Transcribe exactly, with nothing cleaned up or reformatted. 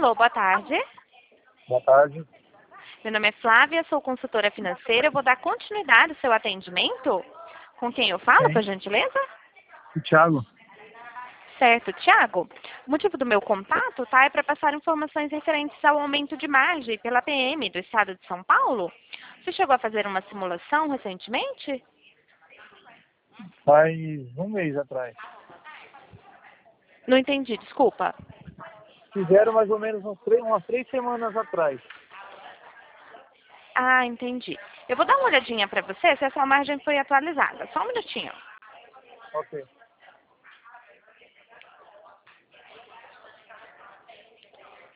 Alô, boa tarde. Boa tarde. Meu nome é Flávia, sou consultora financeira. Eu vou dar continuidade ao seu atendimento. Com quem eu falo, por Quem? gentileza? O Thiago. Certo, Tiago. O motivo do meu contato, tá, é para passar informações referentes ao aumento de margem pela P M do Estado de São Paulo. Você chegou a fazer uma simulação recentemente? Faz um mês atrás. Não entendi, desculpa. Fizeram mais ou menos uns três, umas três semanas atrás. Ah, entendi. Eu vou dar uma olhadinha para você se a sua margem foi atualizada. Só um minutinho. Ok.